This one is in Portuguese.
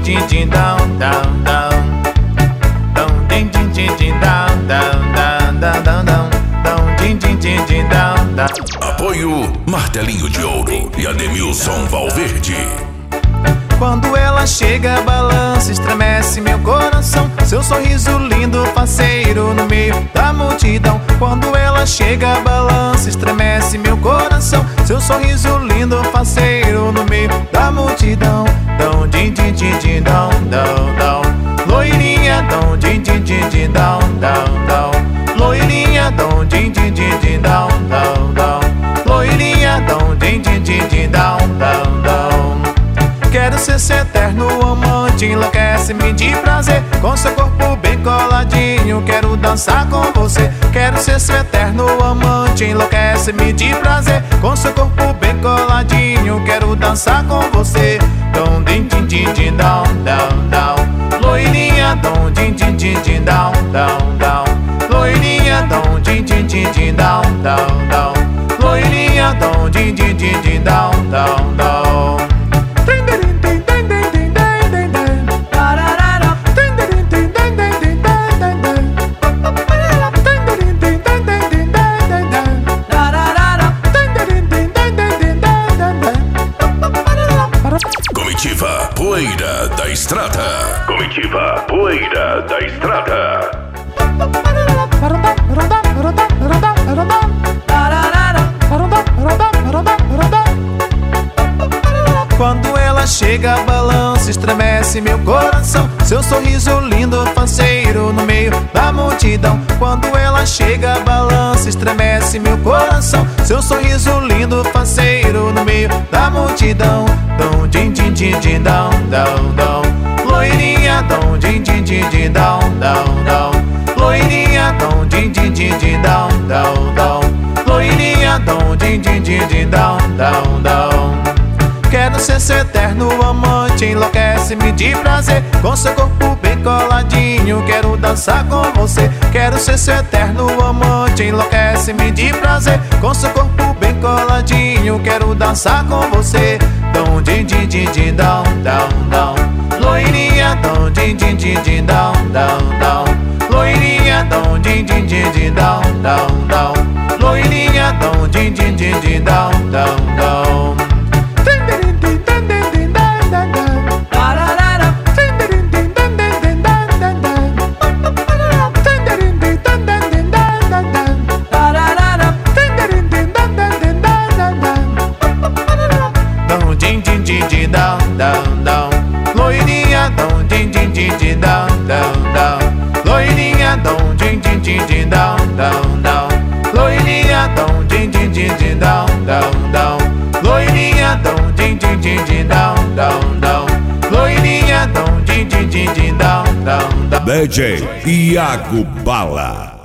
din din down down down. Down din din din din down down down down down down. Down din din din din down down. Apoio Martelinho de Ouro e Ademilson Valverde. Quando ela chega, balança, estremece meu coração. Seu sorriso lindo, faceiro no meio da multidão. Quando ela chega, balança, estremece meu coração. Seu sorriso lindo, faceiro no meio da multidão. Dão din din din din dão dão dão. Loirinha, dão din din din din dão dão dão. Loirinha, dão din din din din dão dão dão. Loirinha, dão din din din din dão dão dão. Quero ser seu eterno amante, enlouquece-me de prazer. Com seu corpo bem coladinho, quero dançar com você. Quero ser seu eterno amante, enlouquece-me de prazer. Com seu corpo bem coladinho, quero dançar com você. Dom din din din din down down down. Loirinha, dom din din din din down down down. Loirinha, dom din din din din down down down. Loirinha, dom din din din din down down down. Comitiva Poeira da Estrada. Comitiva Poeira da Estrada. Quando ela chega, balança, estremece meu coração. Seu sorriso lindo, faceiro no meio da multidão. Quando ela chega, balança, estremece meu coração. Seu sorriso lindo, faceiro no meio da multidão. Dom din din din din dão dão dão. Loirinha, dom din din din din dão dão dão. Loirinha, dom din din din din dão dão dão. Loirinha, dom din din din din dão dão dão. Quero ser seu eterno amante, enlouquece-me de prazer. Com seu corpo bem coladinho, quero dançar com você. Quero ser seu eterno amante, enlouquece-me de prazer. Com seu corpo bem coladinho, quero dançar com você. Dom din din din din down down down. Loirinha, dom din din din din down down down. Loirinha, dom din din din din down down down. Loirinha, dom din din din din down down down. Down, down, down. Loirinha, dom din din din din down, down, down. Loirinha, dom din din din din down, down, down. Loirinha, dom din din din din down, down, down. Loirinha, dom din din din din down, down, down. Loirinha, dom din din din din down, down, down. DJ Iago Bala.